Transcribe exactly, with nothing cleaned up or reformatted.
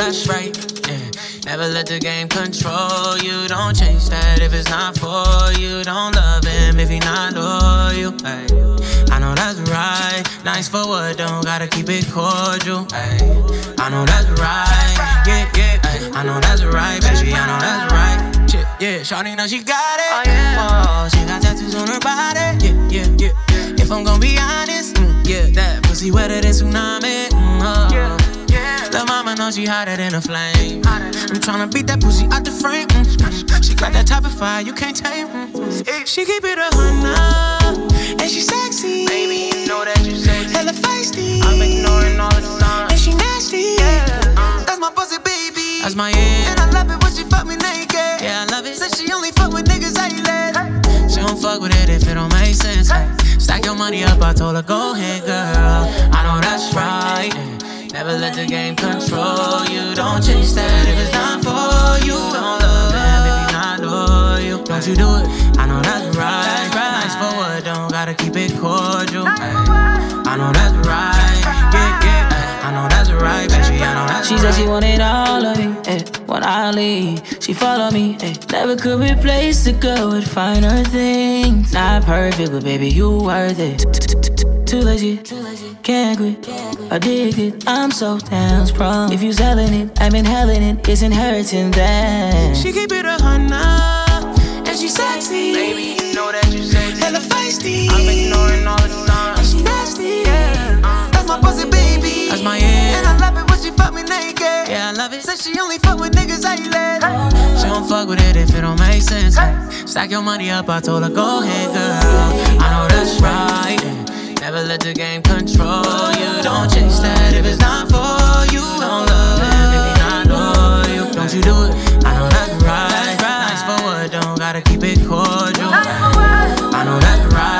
that's right. Yeah. Never let the game control you. Don't chase that if it's not for you. Don't love him if he not loyal. Ay. I know that's right. Nice for what? Don't gotta keep it cordial. Ay. I know that's right. Yeah, yeah. Ay. I know that's right, baby. I know that's right. Shit, yeah. Shawty know she got it. Oh, yeah. Oh, she got tattoos on her body. Yeah, yeah, yeah. If I'm gonna be honest, mm, yeah, that pussy wetter than tsunami. Mm, oh. Yeah. Lil' mama know she hotter than a flame. I'm tryna beat that pussy out the frame. Mm. She got that type of fire you can't tame. Mm. She keep it a hundred, and she sexy. Baby, you know that you sexy. Hella feisty. I'm ignoring all the signs, and she nasty. Yeah, uh. That's my pussy, baby. That's my yeah. And I love it when she fuck me naked. Yeah, I love it. Said she only fuck with niggas A-led. She don't fuck with it if it don't make sense. Stack your money up, I told her go ahead, girl. I know that's right. Never let the game control you. Don't chase that if it's not for you. Don't love him if he's not loyal. Don't you do it, I know that's right. Nice for what, don't gotta keep it cordial. I know that's right, yeah, yeah. I know that's right, baby, I know that's she right. She said she wanted all of me, eh, when I leave. She follow me, eh. Never could replace the girl with finer things. Not perfect, but baby, you worth it. Too legit, can't quit, addicted, I'm so damn sprung. If you selling it, I've been helling it, it's inheriting that. She keep it a hundred, and she sexy. Baby, you know that you sexy. Hella feisty. I'm ignoring all the signs, and she nasty. Yeah, uh, that's my pussy, baby. That's my yeah. And I love it when she fuck me naked. Yeah, I love it. Said she only fuck with niggas A-led. She don't fuck with it if it don't make sense. Stack your money up, I told her go ahead, girl. I know that's right. Yeah. Never let the game control you. Don't chase that if it's not for you. Don't love him if he's not loyal. Don't you do it, I know that's right. Nice for what, don't gotta keep it cordial. I know that's right.